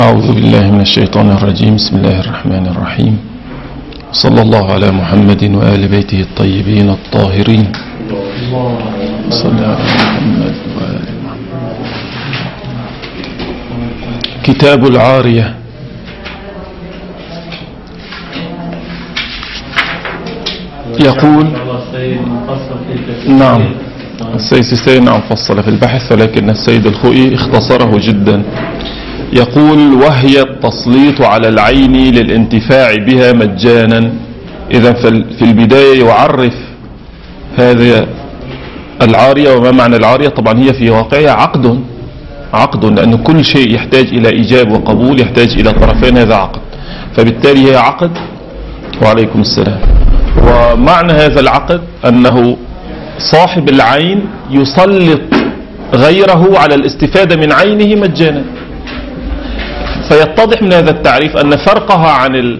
أعوذ بالله من الشيطان الرجيم. بسم الله الرحمن الرحيم. صلى الله على محمد وآل بيته الطيبين الطاهرين. صلى على محمد وآل محمد. كتاب العارية. يقول نعم السيد السيد فصل في البحث، ولكن السيد الخوئي اختصره جدا. يقول: وهي التسليط على العين للانتفاع بها مجانا. إذا في البداية يعرف هذه العارية. وما معنى العارية؟ طبعا هي في واقعها عقد، لأن كل شيء يحتاج إلى إيجاب وقبول يحتاج إلى طرفين، هذا عقد، فبالتالي هي عقد. وعليكم السلام. ومعنى هذا العقد أنه صاحب العين يسلط غيره على الاستفادة من عينه مجانا. فيتضح من هذا التعريف أن فرقها عن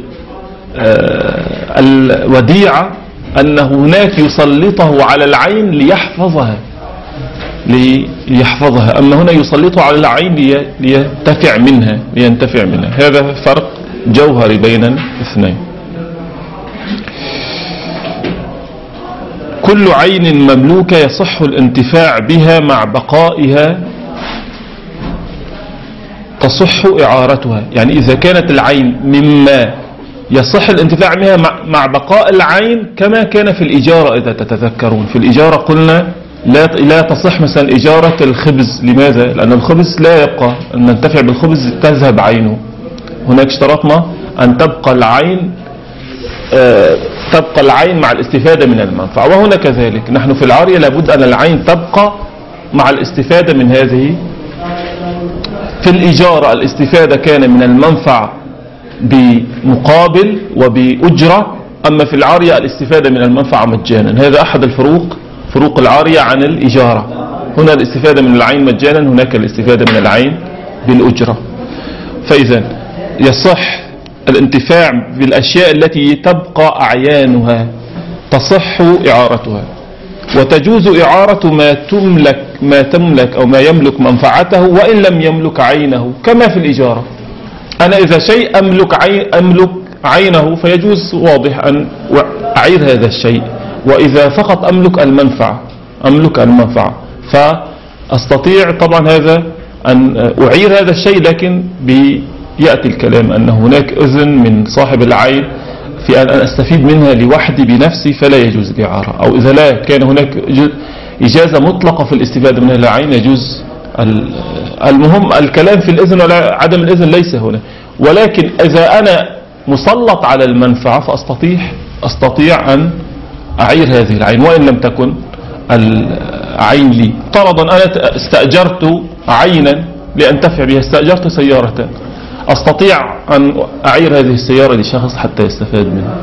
الوديعة أن هناك يسلطه على العين ليحفظها، أما هنا يسلطه على العين لينتفع منها. هذا فرق جوهري بين الاثنين. كل عين مملوكة يصح الانتفاع بها مع بقائها تصح إعارتها. يعني إذا كانت العين مما يصح الانتفاع بها مع بقاء العين، كما كان في الإجارة. إذا تتذكرون في الإجارة قلنا لا تصح مثلا إجارة الخبز. لماذا؟ لأن الخبز لا يبقى، أن ننتفع بالخبز تذهب عينه. هناك اشترطنا أن تبقى العين مع الاستفادة من المنفعة، وهنا كذلك. نحن في العارية لابد أن العين تبقى مع الاستفادة من هذه. في الإجارة الاستفادة كان من المنفعة بمقابل وبأجرة، أما في العارية الاستفادة من المنفعة مجانا. هذا أحد فروق العارية عن الإجارة. هنا الاستفادة من العين مجانا، هناك الاستفادة من العين بالأجرة. فإذا يصح الانتفاع بالأشياء التي تبقى أعيانها، تصح إعارتها. وتجوز إعارة ما تملك أو ما يملك منفعته وإن لم يملك عينه، كما في الإجارة. أنا إذا شيء أملك عينه فيجوز واضح أن أعير هذا الشيء، وإذا فقط أملك المنفعة فأستطيع طبعا هذا أن أعير هذا الشيء، لكن يأتي الكلام أن هناك إذن من صاحب العين في أن أستفيد منها لوحدي بنفسي، فلا يجوز الإعارة. أو إذا لا كان هناك إجازة مطلقة في الاستفادة من العين يجوز. المهم الكلام في الإذن ولا عدم الإذن ليس هنا. ولكن إذا أنا مسلط على المنفعة فأستطيع أن أعير هذه العين وإن لم تكن العين لي. فرضا أنا استأجرت عينا لأنتفع بها، استأجرت سيارة، أستطيع أن أعير هذه السيارة لشخص حتى يستفاد منها.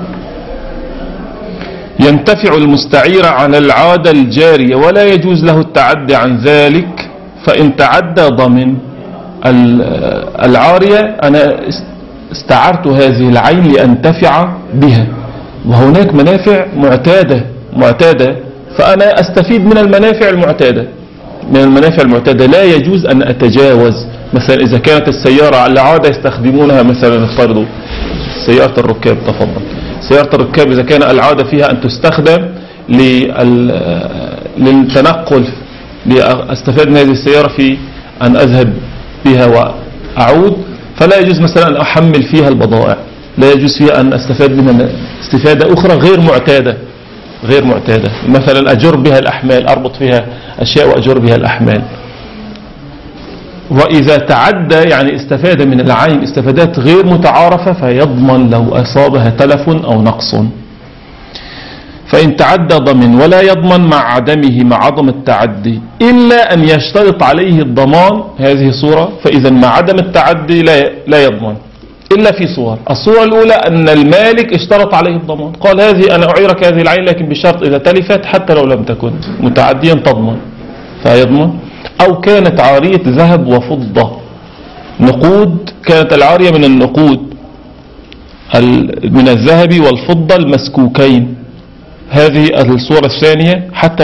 ينتفع المستعير على العادة الجارية ولا يجوز له التعدي عن ذلك، فإن تعدى ضمن العارية. أنا استعرت هذه العين لأنتفع بها، وهناك منافع معتادة، فأنا أستفيد من المنافع المعتادة. لا يجوز أن أتجاوز. مثلا إذا كانت السيارة العادة يستخدمونها، مثلا افترضوا سيارة الركاب، تفضل سيارة الركاب، إذا كان العادة فيها أن تستخدم للتنقل، لأستفاد من هذه السيارة في أن أذهب بها وأعود، فلا يجوز مثلا أن أحمل فيها البضائع، لا يجوز فيها أن أستفاد منها استفادة أخرى غير معتادة. مثلا أجر بها الأحمال، أربط فيها أشياء وأجر بها الأحمال. وإذا تعدى يعني استفاد من العين استفادات غير متعارفة، فيضمن لو أصابها تلف أو نقص. فإن تعدى ضمن ولا يضمن مع عدمه، مع عدم التعدي، إلا أن يشترط عليه الضمان. هذه صورة. فإذا مع عدم التعدي لا يضمن إلا في صور. الصورة الأولى أن المالك اشترط عليه الضمان، قال هذه أنا أعيرك هذه العين، لكن بشرط إذا تلفت حتى لو لم تكن متعديا تضمن، فيضمن. أو كانت عارية ذهب وفضة، نقود، كانت العارية من النقود من الذهب والفضة المسكوكين. هذه الصورة الثانية. حتى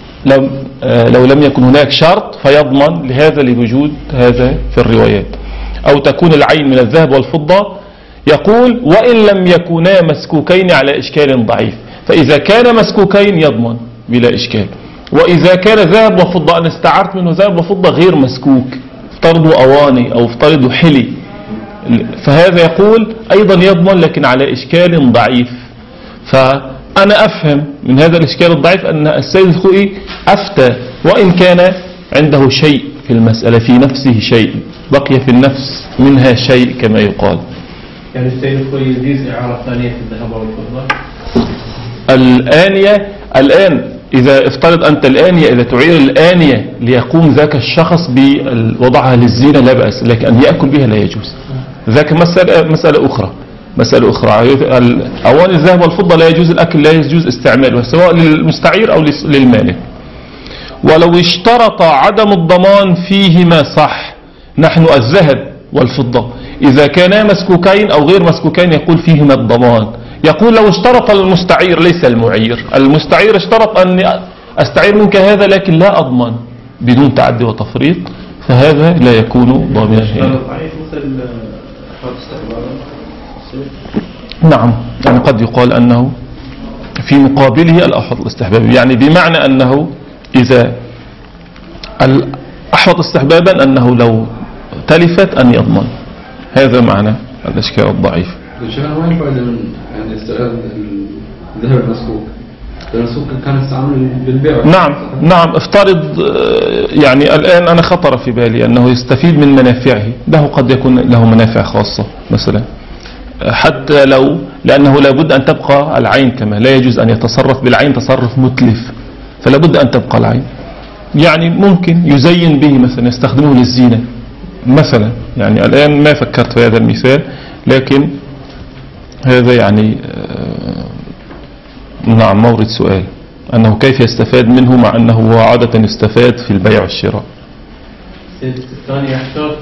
لو لم يكن هناك شرط فيضمن لهذا لوجود هذا في الروايات. أو تكون العين من الذهب والفضة، يقول وإن لم يكونا مسكوكين على إشكال ضعيف. فإذا كان مسكوكين يضمن بلا إشكال. وإذا كان ذهب وفضة، أنا استعرت منه ذهب وفضة غير مسكوك، افترضوا أواني أو افترضوا حلي، فهذا يقول أيضا يضمن لكن على إشكال ضعيف. فأنا أفهم من هذا الإشكال الضعيف أن السيد الخوئي أفتى وإن كان عنده شيء في المسألة، في نفسه شيء بقي في النفس منها شيء كما يقال. يعني السيد الخوئي يجيز إعارة ثانية في الذهب والفضة؟ الآنية الآن إذا افترض أنت الآنية، إذا تعير الآنية ليقوم ذاك الشخص بوضعها للزينة لا بأس، لكن أن يأكل بها لا يجوز. ذاك مسألة أخرى. أواني الذهب والفضة لا يجوز الأكل، لا يجوز استعمالها سواء للمستعير أو للمالك. ولو اشترط عدم الضمان فيهما صح. نحن الذهب والفضة إذا كانا مسكوكين أو غير مسكوكين يقول فيهما الضمان. يقول لو اشترط المستعير ليس المعير، المستعير اشترط أن أستعير منك هذا لكن لا أضمن بدون تعدي وتفريط، فهذا لا يكون ضامنا. نعم، يعني قد يقال أنه في مقابله الأحوط الاستحباب، يعني بمعنى أنه إذا الأحوط استحبابا أنه لو تلفت أن يضمن. هذا معنى الإشكال الضعيف. وين فائدة من يعني استغلال الذهب المسكوك؟ المسكوك كان يستعمل بالبيع. نعم افترض يعني الآن أنا خطر في بالي أنه يستفيد من منافعه، له قد يكون له منافع خاصة مثلا، حتى لو لأنه لابد أن تبقى العين كما لا يجوز أن يتصرف بالعين تصرف متلف، فلا بد أن تبقى العين. يعني ممكن يزين به مثلا، يستخدمه للزينة مثلا. يعني الآن ما فكرت في هذا المثال، لكن هذا يعني نعم مورد سؤال أنه كيف يستفاد منه مع أنه هو عادة يستفاد في البيع والشراء. الثاني يحتاط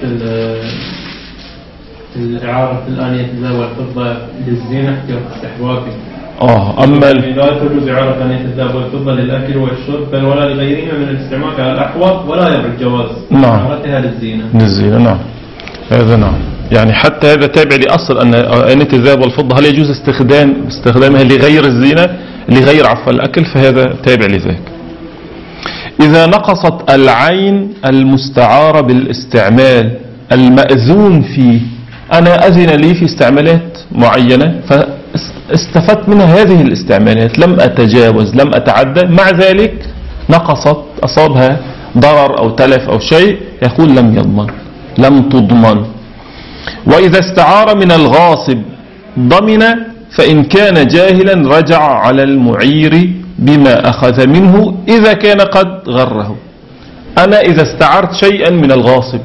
الإعارة الآنية الذهب والفضة للزينة احتياط استحبابي. أما لا تجوز إعارة آنية الذهب والفضة للأكل والشرب بل ولا لغيرهما من الاستعمال على الأحوط، ولا يبع الجواز إعارتها للزينة. نعم هذا نعم، يعني حتى هذا تابع لأصل أن آنية الذهب والفضة هل يجوز استخدامها لغير الزينة، لغير عفوا الأكل، فهذا تابع لذلك. إذا نقصت العين المستعارة بالاستعمال المأذون فيه، أنا أذن لي في استعمالات معينة فاستفدت منها هذه الاستعمالات، لم أتجاوز لم أتعدى، مع ذلك نقصت أصابها ضرر أو تلف أو شيء، يقول لم تضمن. وإذا استعار من الغاصب ضمن، فإن كان جاهلا رجع على المعير بما أخذ منه إذا كان قد غره. أنا إذا استعرت شيئا من الغاصب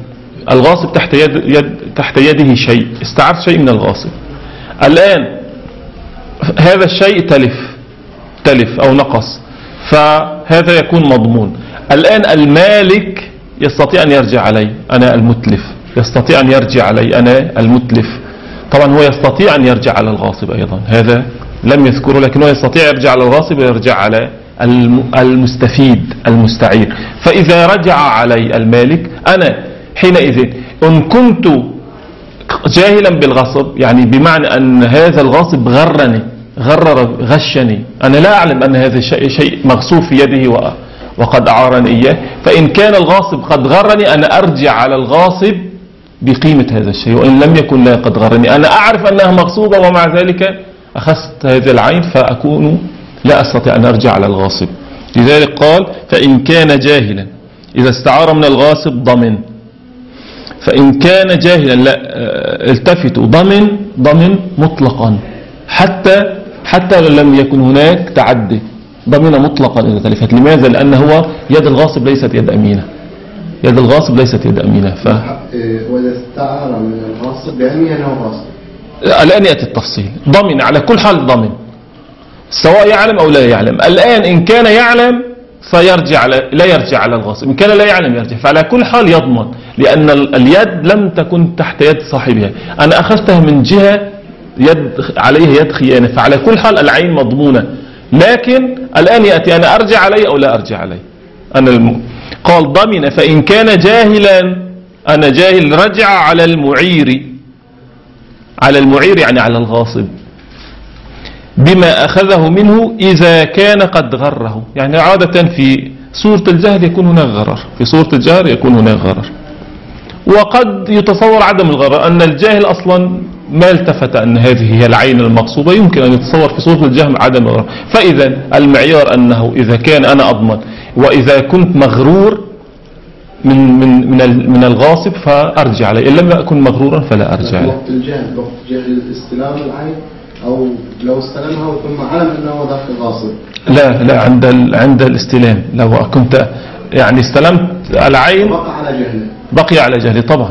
تحت يده شيء، استعرت شيء من الغاصب، الآن هذا الشيء تلف أو نقص، فهذا يكون مضمون. الآن المالك يستطيع أن يرجع علي، أنا المتلف يستطيع أن يرجع علي، أنا المتلف. طبعا هو يستطيع أن يرجع على الغاصب أيضا، هذا لم يذكره، لكنه يستطيع يرجع على الغاصب ويرجع على المستفيد المستعير. فإذا رجع علي المالك، أنا حينئذ إن كنت جاهلا بالغصب، يعني بمعنى أن هذا الغاصب غشني، أنا لا أعلم أن هذا شيء مغصوب في يده وقد أعارني إياه، فإن كان الغاصب قد غرني أنا أرجع على الغاصب بقيمة هذا الشيء، وإن لم يكن لا قد غرني، أنا أعرف أنها مغصوبة ومع ذلك أخذت هذه العين، فأكون لا أستطيع أن أرجع على الغاصب. لذلك قال فإن كان جاهلا، إذا استعار من الغاصب ضمن، فإن كان جاهلا لا التفتوا ضمن مطلقا، حتى لو لم يكن هناك تعدي، ضمن مطلقا إذا تلفت. لماذا؟ لأن هو يد الغاصب ليست يد أمينة، يد الغاصب ليست يد أمينة. وإذا استعار من الغاصب بأمين أو غاصب، الآن يأتي التفصيل. ضمن على كل حال ضمن، سواء يعلم أو لا يعلم. الآن إن كان يعلم فيرجع لا يرجع على الغاصب، إن كان لا يعلم يرجع، فعلى كل حال يضمن، لأن اليد لم تكن تحت يد صاحبها، أنا أخذتها من جهة عليها يد خيانة، فعلى كل حال العين مضمونة. لكن الآن يأتي أنا أرجع عليه أو لا أرجع عليه. قال ضمن فإن كان جاهلا أنا جاهل، رجع على المعير، يعني على الغاصب، بما أخذه منه إذا كان قد غره. يعني عادة في صورة الجهل يكون هناك غرر، في صورة الجهل يكون هناك غرر. وقد يتصور عدم الغرر، أن الجاهل أصلا ما التفت أن هذه هي العين المقصودة، يمكن أن يتصور في صورة الجهل عدم الغرر. فإذا المعيار أنه إذا كان أنا أضمن، وإذا كنت مغرور من الغاصب فأرجع عليه، إن لم أكن مغرورا فلا أرجع عليه. وقت الجهل، وقت جهل استلام العين، أو لو استلمها ثم علم أنه ذاك الغاصب. لا عند الاستلام، لو كنت يعني استلمت العين بقي على جهله طبعا.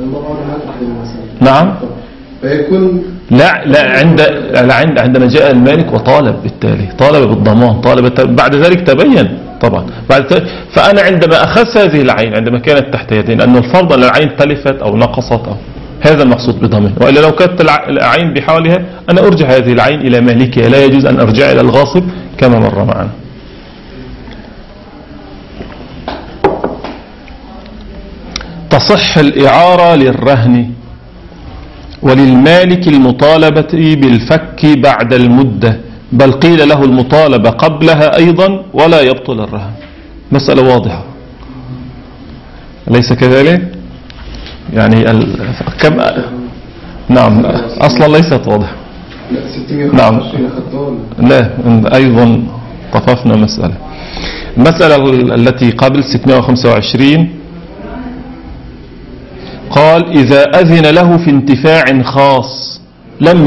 نعم. فيكون عندما جاء المالك وطالب، بالتالي طالب بالضمان، بعد ذلك تبين طبعا فأنا عندما أخذت هذه العين عندما كانت تحت يدين، أن الفرض أن العين تلفت أو نقصت أو هذا المقصود بضمان. وإلا لو كانت العين بحالها أنا أرجع هذه العين إلى مالكها، لا يجوز أن أرجع إلى الغاصب كما مر معنا. تصح الإعارة للرهن وللمالك المطالبة بالفك بعد المدة، بل قيل له المطالبة قبلها أيضا ولا يبطل الرهن. مسألة واضحة أليس كذلك؟ يعني نعم أصلا ليست واضحة. نعم لا، أيضا طففنا المسألة التي قبل 625 قال إذا أذن له في انتفاع خاص لم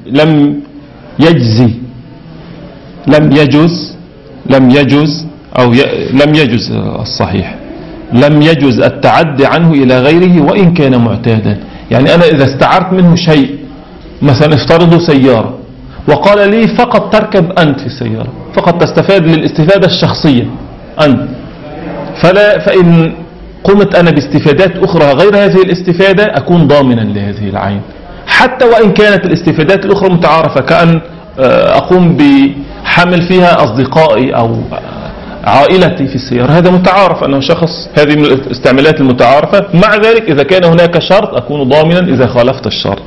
يجوز الصحيح، لم يجوز التعدي عنه إلى غيره وإن كان معتادا. يعني أنا إذا استعرت منه شيء، مثلا افترضوا سيارة وقال لي فقط تركب أنت في السيارة، فقط تستفاد للاستفادة الشخصية أنت، فإن قمت أنا باستفادات أخرى غير هذه الاستفادة أكون ضامنا لهذه العين، حتى وإن كانت الاستفادات الأخرى متعارفة، كأن أقوم بحمل فيها أصدقائي أو عائلتي في السيارة، هذا متعارف أنه شخص، هذه من الاستعمالات المتعارفة. مع ذلك إذا كان هناك شرط أكون ضامنا إذا خالفت الشرط.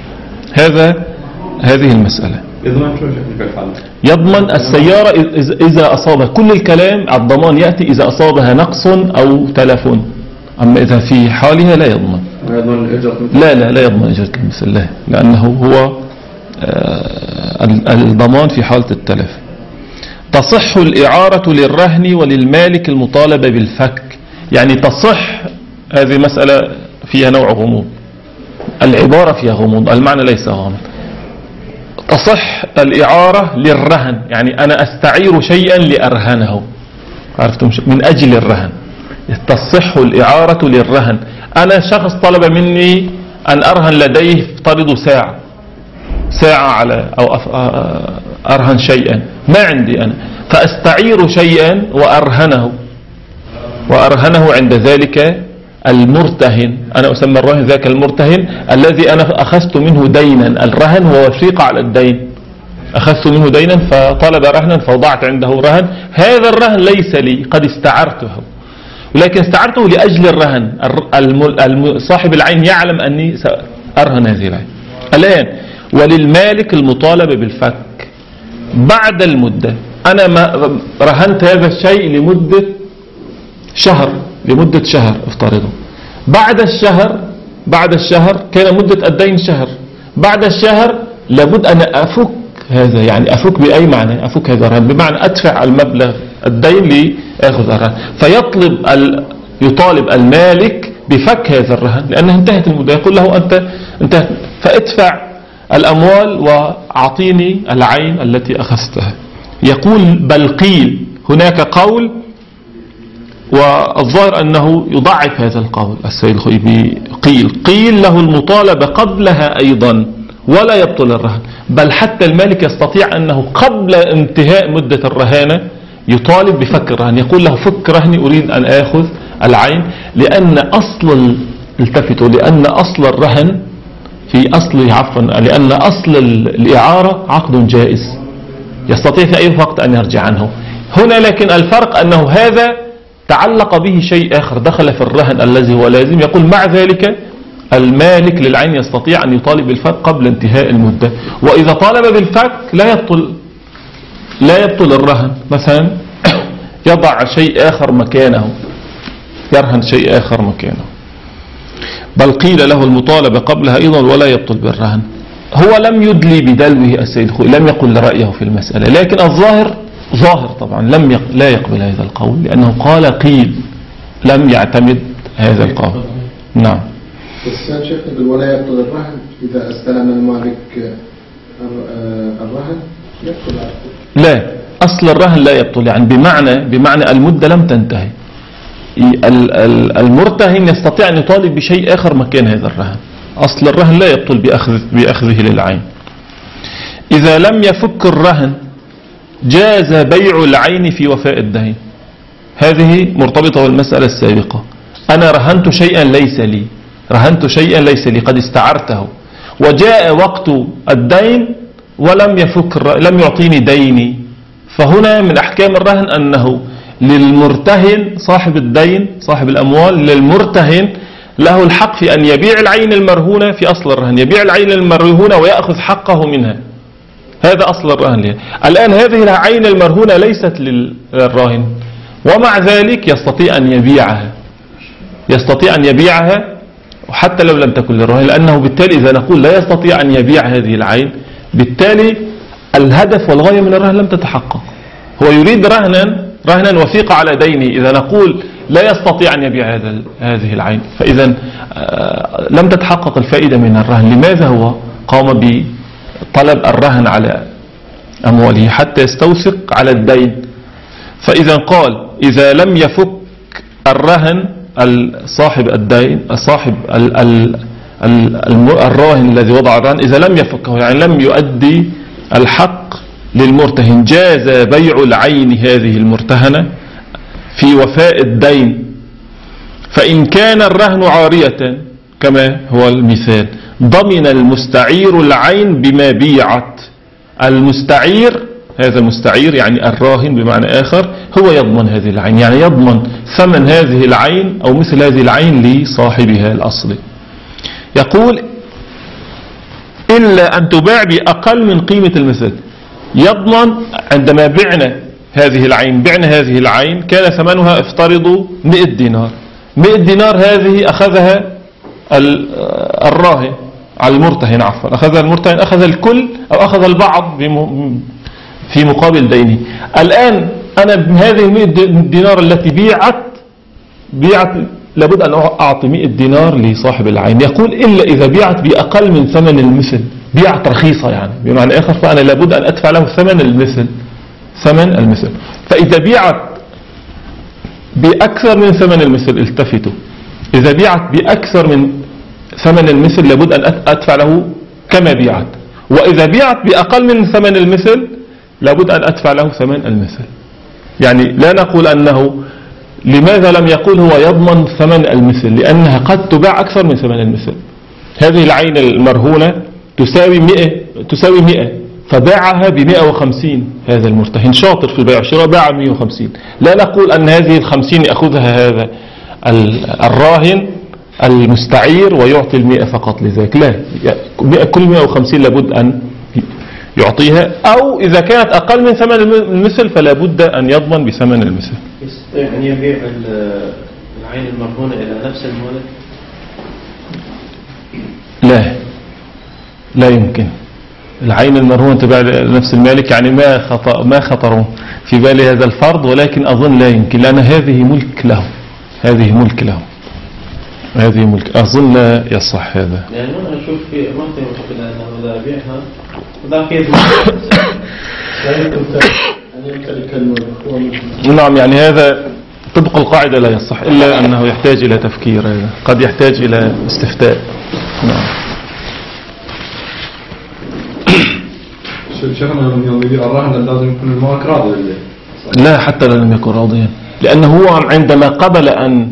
هذه المسألة. يضمن السيارة إذا أصابها، كل الكلام الضمان يأتي إذا أصابها نقص أو تلف، أما إذا في حالها لا يضمن. لا يضمن إجرة المثل، لا، لأنه هو الضمان في حالة التلف. تصح الإعارة للرهن وللمالك المطالبة بالفك. يعني تصح، هذه مسألة فيها نوع غموض، العبارة فيها غموض، المعنى ليس غامض. تصح الإعارة للرهن، يعني أنا أستعير شيئا لأرهنه، عرفتم، من أجل الرهن. تصح الإعارة للرهن، أنا شخص طلب مني أن أرهن لديه افترضوا ساعة على أو أرهن شيئا ما عندي أنا، فأستعير شيئا وأرهنه عند ذلك المرتهن. أنا أسمى الرهن ذاك المرتهن الذي أنا أخذت منه دينا، الرهن هو وثيقة على الدين، أخذت منه دينا فطلب رهنا فوضعت عنده رهن، هذا الرهن ليس لي، قد استعرته، ولكن استعرته لأجل الرهن، صاحب العين يعلم أني سأرهن هذه العين. الآن وللمالك المطالبة بالفك بعد المدة، أنا ما رهنت هذا الشيء لمدة شهر افترضه، بعد الشهر كان مدة الدين شهر، بعد الشهر لابد أن أفك هذا، يعني أفك بأي معنى؟ أفك هذا الرهن بمعنى أدفع المبلغ الدين لأخذ الرهن، يطالب المالك بفك هذا الرهن لأنه انتهت المدة، يقول له أنت انتهت، فادفع الأموال وأعطيني العين التي أخذتها. يقول بل قيل، هناك قول والظاهر أنه يضعف هذا القول، السيد الخويبي قيل له المطالبة قبلها أيضا ولا يبطل الرهن، بل حتى المالك يستطيع أنه قبل انتهاء مدة الرهانة يطالب بفك الرهن، يقول له فك رهني أريد أن أخذ العين، لأن أصل الرهن لأن أصل الإعارة عقد جائز يستطيع في أي وقت أن يرجع عنه. هنا لكن الفرق أنه هذا تعلق به شيء آخر دخل في الرهن الذي هو لازم، يقول مع ذلك المالك للعين يستطيع أن يطالب بالفك قبل انتهاء المدة. وإذا طالب بالفك لا يبطل الرهن، مثلا يضع شيء آخر مكانه، يرهن شيء آخر مكانه، بل قيل له المطالبة قبلها أيضا ولا يبطل بالرهن. هو لم يدلي بدلوه السيد خوي، لم يقل رأيه في المسألة، لكن الظاهر ظاهر طبعا لا يقبل هذا القول، لأنه قال قيل، لم يعتمد هذا القول. نعم. بس شيخ يقول ولا يبطل الرهن إذا استلم المالك الرهن يبطل. لا، أصل الرهن لا يبطل، يعني بمعنى المدة لم تنتهي، المرتهن يستطيع أن يطالب بشيء آخر مكان هذا الرهن. أصل الرهن لا يبطل بأخذه للعين. إذا لم يفك الرهن جاز بيع العين في وفاء الدين. هذه مرتبطة بالمسألة السابقة. أنا رهنت شيئا ليس لي، قد استعرته، وجاء وقت الدين ولم لم يعطيني ديني، فهنا من أحكام الرهن أنه للمرتهن صاحب الدين صاحب الأموال، للمرتهن له الحق في أن يبيع العين المرهونة في أصل الرهن، يبيع العين المرهونة ويأخذ حقه منها. هذا أصل الرهن لها. الآن هذه العين المرهونة ليست للراهن، ومع ذلك يستطيع أن يبيعها وحتى لو لم تكن للراهن، لأنه بالتالي إذا نقول لا يستطيع أن يبيع هذه العين، بالتالي الهدف والغاية من الرهن لم تتحقق. هو يريد رهنا وثيقة على دينه، إذا نقول لا يستطيع أن يبيع هذه العين، فإذا لم تتحقق الفائدة من الرهن. لماذا هو قام بطلب الرهن على أمواله حتى يستوثق على الدين؟ فإذا قال إذا لم يفك الرهن صاحب الدين، صاحب الراهن الذي وضع الرهن، إذا لم يفكه يعني لم يؤدي الحق للمرتهن، جاز بيع العين هذه المرتهنة في وفاء الدين. فإن كان الرهن عارية كما هو المثال، ضمن المستعير العين بما بيعت. المستعير، هذا المستعير يعني الراهن بمعنى آخر، هو يضمن هذه العين، يعني يضمن ثمن هذه العين أو مثل هذه العين لصاحبها الأصلي. يقول إلا أن تباع بأقل من قيمة المثل. يضمن عندما بعنا هذه العين كان ثمنها افترضوا 100 دينار. 100 دينار هذه أخذها الراهن على المرتهن، عفوا أخذها المرتهن، أخذ الكل أو أخذ البعض في مقابل دينه. الآن أنا بهذه 100 دينار التي بيعت لابد أن أعطي 100 دينار لصاحب العين. يقول إلا إذا بيعت بأقل من ثمن المثل، بيعت رخيصة يعني بمعنى آخر، فأنا لابد أن أدفع له ثمن المثل. فإذا بيعت بأكثر من ثمن المثل، التفتوا، إذا بيعت بأكثر من ثمن المثل لابد أن أدفع له كما بيعت، وإذا بيعت بأقل من ثمن المثل لابد أن أدفع له ثمن المثل. يعني لا نقول أنه، لماذا لم يقول هو يضمن ثمن المثل؟ لأنها قد تباع أكثر من ثمن المثل. هذه العين المرهونة تساوي 100 فباعها ب150. هذا المرتهن شاطر في البيع والشراء، باع 150. لا نقول أن هذه 50 يأخذها هذا الراهن المستعير ويعطي 100 فقط لذلك، لا، كل 150 لابد أن يعطيها، أو إذا كانت أقل من ثمن المثل فلا بد أن يضمن بثمن المثل. يستطيع أن يبيع العين المرهونة إلى نفس المالك؟ لا يمكن. العين المرهونة تباع لنفس المالك، يعني ما خطر في بالي هذا الفرض، ولكن أظن لا يمكن، لأن هذه ملك له، أظن لا يصح هذا. يعني أنا أشوف في منطقة معتقد أنه إذا بيعها ذاك لا يمكن أن يمتلك الملك. نعم، يعني هذا طبق القاعدة لا يصح، إلا أنه يحتاج إلى تفكير، هذا قد يحتاج إلى استفتاء. نعم. شيخنا يوم يبيع الرهن لازم يكون المالك راضي؟ لا، حتى لو لم يكن راضيا، لأنه هو عندما قبل أن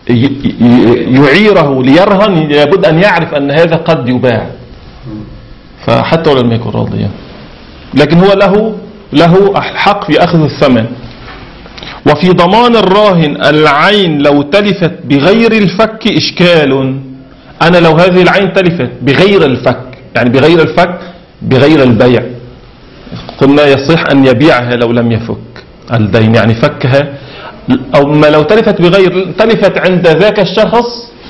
يعيره ليرهن لابد أن يعرف أن هذا قد يباع، فحتى لو لم يكن راضيا، لكن هو له الحق في أخذ الثمن. وفي ضمان الراهن العين لو تلفت بغير الفك إشكال. أنا لو هذه العين تلفت بغير الفك، يعني بغير الفك بغير البيع، قلنا يصح أن يبيعها لو لم يفك الدين، يعني فكها. أو ما لو تلفت بغير، تلفت عند ذاك الشخص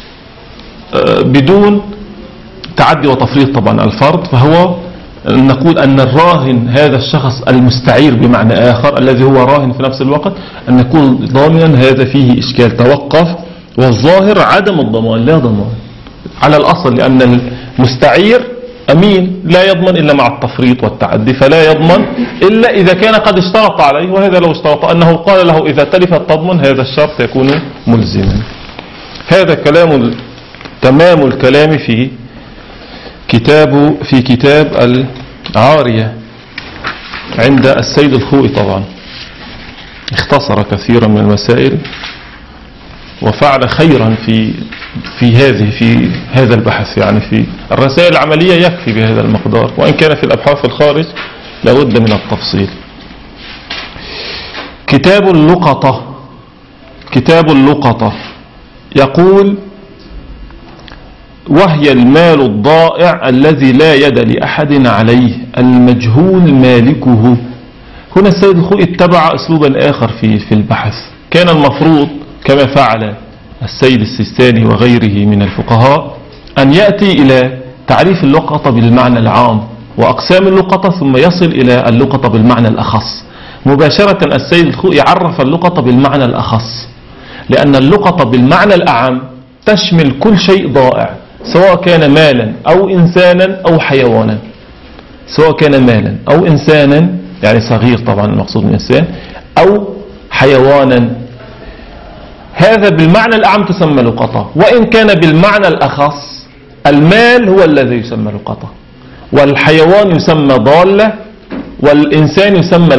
بدون تعدي وتفريط طبعا الفرض، فهو نقول أن الراهن هذا الشخص المستعير بمعنى آخر الذي هو راهن في نفس الوقت أن يكون ضامنا، هذا فيه إشكال توقف. والظاهر عدم الضمان، لا ضمان على الأصل، لأن المستعير أمين لا يضمن إلا مع التفريط والتعدي، فلا يضمن إلا إذا كان قد اشترط عليه، وهذا لو اشترط أنه قال له إذا تلفت تضمن، هذا الشرط يكون ملزما. هذا كلام تمام الكلام في كتاب العارية عند السيد الخوئي. طبعا اختصر كثيرا من المسائل وفعل خيرا في هذا البحث، يعني في الرسائل العملية يكفي بهذا المقدار، وإن كان في الأبحاث الخارج لابد من التفصيل. كتاب اللقطة يقول: وهي المال الضائع الذي لا يد لأحد عليه المجهول مالكه. هنا السيد الخوئي اتبع أسلوبا آخر في البحث. كان المفروض كما فعل السيد السيستاني وغيره من الفقهاء أن يأتي إلى تعريف اللقطة بالمعنى العام وأقسام اللقطة، ثم يصل إلى اللقطة بالمعنى الأخص. مباشرة السيد الخوئي عرف اللقطة بالمعنى الأخص، لأن اللقطة بالمعنى الأعم تشمل كل شيء ضائع، سواء كان مالا أو إنسانا أو حيوانا، سواء كان مالا أو إنسانا يعني صغير طبعا المقصود من إنسان، أو حيوانا. هذا بالمعنى الأعم تسمى لقطة. وإن كان بالمعنى الأخص، المال هو الذي يسمى لقطة، والحيوان يسمى ضالة، والإنسان يسمى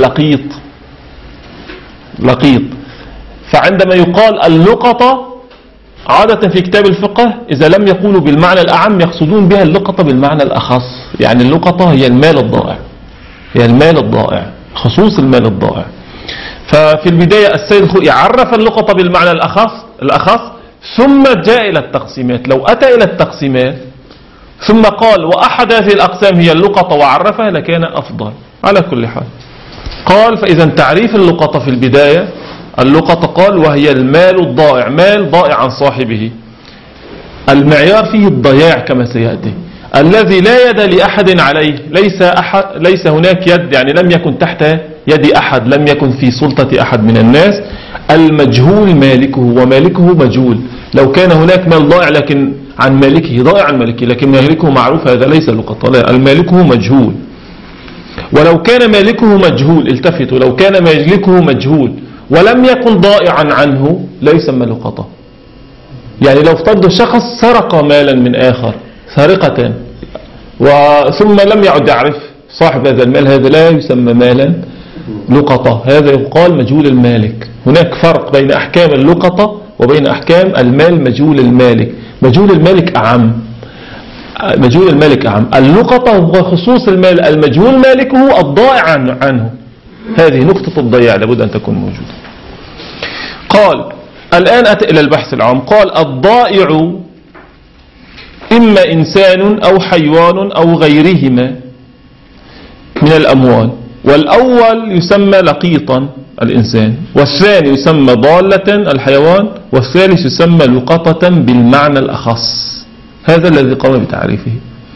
لقيط. فعندما يقال اللقطة عادة في كتاب الفقه إذا لم يقولوا بالمعنى الأعم يقصدون بها اللقطة بالمعنى الأخص، يعني اللقطة هي المال الضائع، خصوص المال الضائع. ففي البداية السيد الخوئي عرف اللقطة بالمعنى الأخص ثم جاء إلى التقسيمات. لو أتى إلى التقسيمات ثم قال وأحد هذه الأقسام هي اللقطة وعرفها لكان أفضل. على كل حال قال: فإذا تعريف اللقطة في البداية، اللقطة قال وهي المال الضائع، مال ضائع عن صاحبه، المعيار فيه الضياع كما سيأتي، الذي لا يد لأحد عليه، ليس هناك يد، يعني لم يكن تحت يد أحد، لم يكن في سلطة أحد من الناس، المجهول مالكه، ومالكه مجهول. لو كان هناك مال ضائع لكن عن مالكه، ضائع عن مالكه لكن مالكه معروف، هذا ليس لقطة، لا، المالكه مجهول. ولو كان مالكه مجهول، التفتوا، لو كان مالكه مجهول ولم يكن ضائعا عنه لا يسمى لقطة. يعني لو افترض شخص سرق مالا من آخر سرقة ثم لم يعد يعرف صاحب هذا المال، هذا لا يسمى مالا لقطة، هذا يقال مجهول المالك. هناك فرق بين أحكام اللقطة وبين أحكام المال مجهول المالك. مجهول المالك أعم، اللقطة هو خصوص المال المجهول مالكه الضائع عنه. هذه نقطة الضياع لابد أن تكون موجودة. قال: الآن أتى إلى البحث العام. قال: الضائع إما إنسان أو حيوان أو غيرهما من الأموال، والأول يسمى لقيطا الإنسان، والثاني يسمى ضالة الحيوان، والثالث يسمى لقطة بالمعنى الأخص. هذا الذي قام بتعريفه.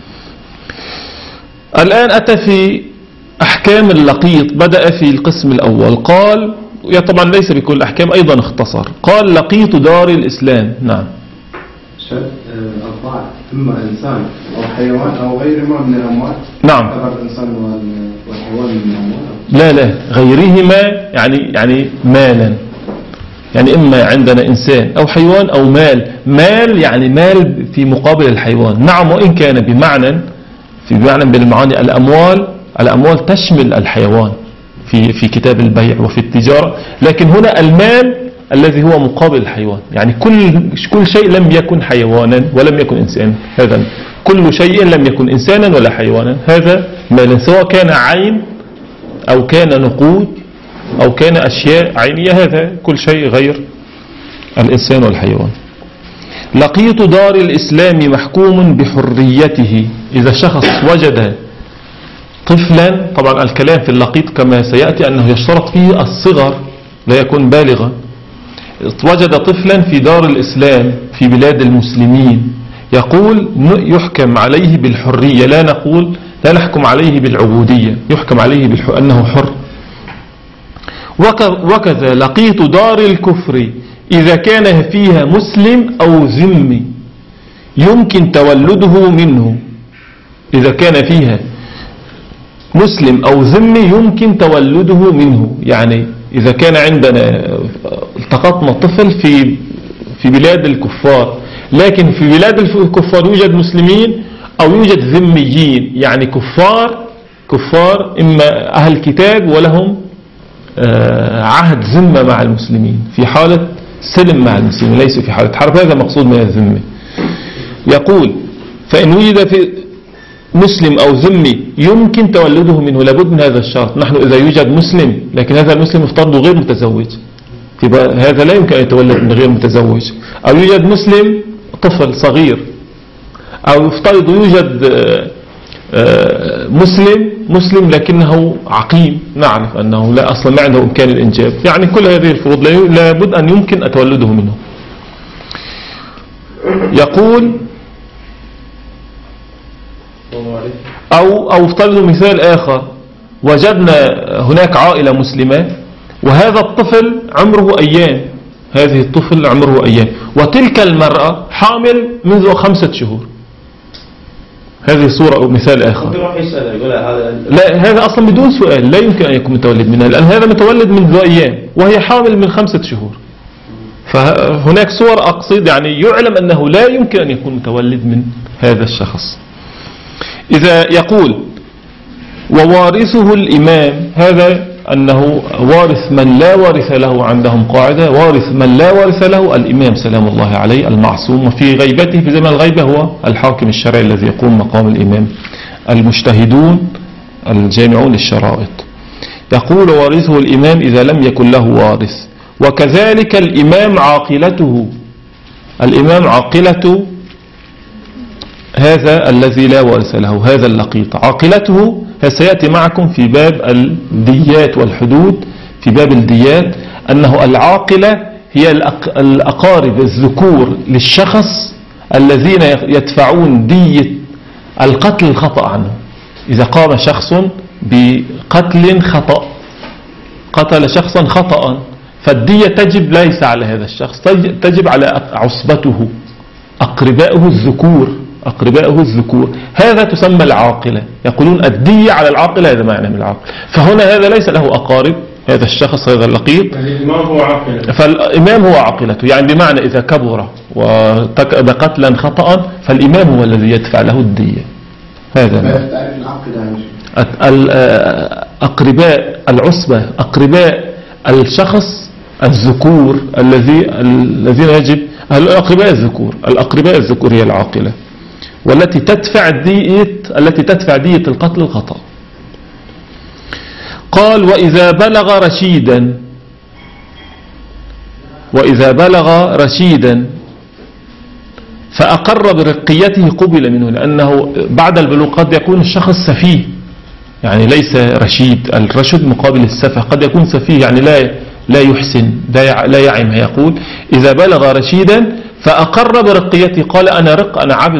الآن أتى في أحكام اللقيط، بدأ في القسم الأول. قال، طبعا ليس بكل أحكام، أيضا اختصر. قال: لقيط دار الإسلام. نعم. الضائع إما إنسان أو حيوان أو غيرهما من الأموال. نعم. الإنسان والحيوان من الأموال. لا غيرهما يعني مالا، يعني إما عندنا إنسان أو حيوان أو مال يعني مال في مقابل الحيوان. نعم، وإن كان بمعنى من المعاني. الأموال تشمل الحيوان في كتاب البيع وفي التجارة، لكن هنا المال الذي هو مقابل الحيوان، يعني كل شيء لم يكن حيوانا ولم يكن إنسانا، هذا كل شيء لم يكن إنسانا ولا حيوانا، هذا مال، سواء كان عين أو كان نقود أو كان أشياء عينية، هذا كل شيء غير الإنسان والحيوان. لقيط دار الإسلام محكوم بحريته. إذا شخص وجد طفلا، طبعا الكلام في اللقيط كما سيأتي أنه يشترط فيه الصغر لا يكون بالغا. وجد طفلا في دار الإسلام في بلاد المسلمين، يقول يحكم عليه بالحرية، لا نحكم عليه بالعبودية، يحكم عليه أنه حر. وكذا لقيط دار الكفر إذا كان فيها مسلم أو ذمي يمكن تولده منه. إذا كان فيها مسلم أو ذمي يمكن تولده منه، يعني إذا كان عندنا التقطنا طفل في بلاد الكفار، لكن في بلاد الكفار يوجد مسلمين أو يوجد ذميين، يعني كفار إما أهل كتاب ولهم عهد ذمة مع المسلمين في حالة سلم مع المسلمين، ليس في حالة حرب. هذا مقصود من الذمة. يقول فإن وجد في مسلم أو ذمي يمكن تولده منه، لابد من هذا الشرط. نحن إذا يوجد مسلم لكن هذا المسلم افترضه غير متزوج، هذا لا يمكن أن يتولد من غير متزوج. أو يوجد مسلم طفل صغير، أو يفترض يوجد مسلم لكنه عقيم، نعرف أنه لا أصلا ما عنده إمكان الإنجاب. يعني كل هذه الفروض لابد أن يمكن أتولده منه. يقول أو افترضوا مثال آخر، وجدنا هناك عائلة مسلمة وهذا الطفل عمره أيام، هذه الطفل عمره أيام، وتلك المرأة حامل منذ 5 شهور. هذه صورة أو مثال آخر. لا، هذا أصلا بدون سؤال لا يمكن أن يكون متولد منها، لأن هذا متولد منذ أيام وهي حامل من 5 شهور. فهناك صور أقصد يعني يعلم أنه لا يمكن أن يكون متولد من هذا الشخص. إذا يقول ووارثه الإمام، هذا أنه وارث من لا وارث له، عندهم قاعدة وارث من لا وارث له الإمام سلام الله عليه المعصوم، وفي غيبته في زمن الغيبة هو الحاكم الشرعي الذي يقوم مقام الإمام، المجتهدون الجامعون للشرائط. يقول وارثه الإمام إذا لم يكن له وارث. وكذلك الإمام عاقلته، الإمام عاقلته هذا الذي لا وارث له، هذا اللقيط عاقلته. سيأتي معكم في باب الديات والحدود، في باب الديات أنه العاقلة هي الأقارب الذكور للشخص الذين يدفعون دية القتل الخطأ عنه. إذا قام شخص بقتل خطأ، قتل شخصا خطأ، فالدية تجب ليس على هذا الشخص، تجب على عصبته، أقربائه الذكور، هذا تسمى العاقلة. يقولون الدية على العاقلة، هذا معنى من العاقلة. فهنا هذا ليس له أقارب، هذا الشخص هذا اللقيط، يعني الإمام هو عاقلة، فالإمام هو عاقلته، يعني بمعنى إذا كبر وارتكب قتلا خطأ فالإمام هو الذي يدفع له الدية. هذا أقرباء العصبة، أقرباء الشخص الذكور الذين يجب الأقرباء الذكور هي العاقلة، والتي تدفع دية القتل الخطأ. قال وإذا بلغ رشيدا فأقر برقيته قبل منه، لأنه بعد البلوغ قد يكون الشخص سفيه، يعني ليس رشيد، الرشد مقابل السفه، قد يكون سفيه يعني لا يحسن، لا يعي ما يقول. إذا بلغ رشيدا فأقر برقيته، قال أنا عبد،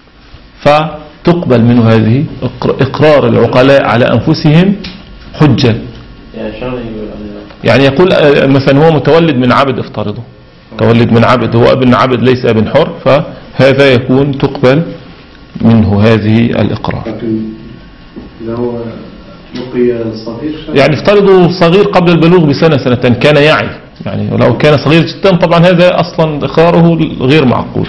فتقبل منه هذه. إقرار العقلاء على أنفسهم حجة. يعني يقول مثلا هو متولد من عبد، افترضه متولد من عبد، هو ابن عبد ليس ابن حر، فهذا يكون تقبل منه هذه الإقرار. إذا هو بقي صغير، يعني افترضوا صغير قبل البلوغ بسنة سنتين كان يعي، يعني ولو كان صغير جدا طبعا هذا أصلا إقراره غير معقول.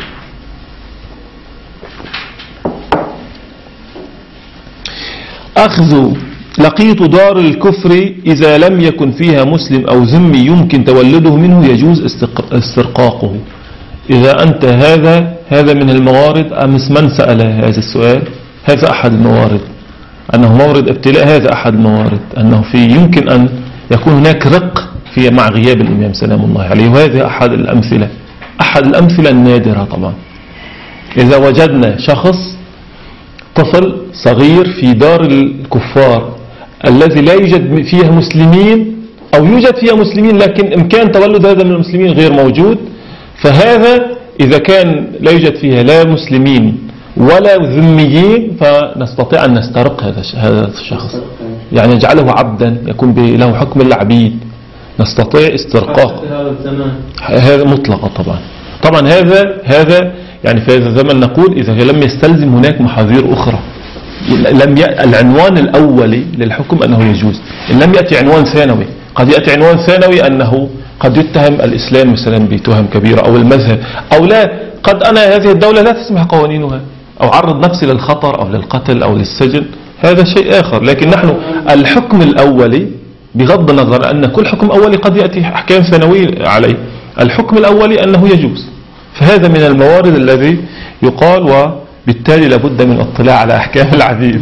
أخذ لقيط دار الكفر إذا لم يكن فيها مسلم أو ذمي يمكن تولده منه يجوز استرقاقه. إذا أنت هذا من الموارد، أمس من سأل هذا السؤال، هذا أحد الموارد، أنه مورد ابتلاء، هذا أحد الموارد، أنه يمكن أن يكون هناك رق في مع غياب الإمام سلام الله عليه. وهذه أحد الأمثلة النادرة طبعا. إذا وجدنا شخص طفل صغير في دار الكفار الذي لا يوجد فيها مسلمين أو يوجد فيها مسلمين لكن إمكان تولد هذا من المسلمين غير موجود، فهذا إذا كان لا يوجد فيها لا مسلمين ولا ذميين فنستطيع أن نسترق هذا الشخص، يعني نجعله عبدا يكون له حكم العبيد، نستطيع استرقاق هذا مطلقا. طبعا هذا يعني في هذا الزمن نقول إذا لم يستلزم هناك محاذير أخرى. العنوان الأولي للحكم أنه يجوز، إن لم يأتي عنوان ثانوي. قد يأتي عنوان ثانوي أنه قد يتهم الإسلام مثلا بتهم كبيرة أو المذهب أو لا، قد أنا هذه الدولة لا تسمح قوانينها أو عرض نفسي للخطر أو للقتل أو للسجن، هذا شيء آخر. لكن نحن الحكم الأولي بغض النظر أن كل حكم أولي قد يأتي أحكام ثانوية عليه، الحكم الأولي أنه يجوز. فهذا من الموارد الذي يقال، وبالتالي لابد من الاطلاع على أحكام العبيد.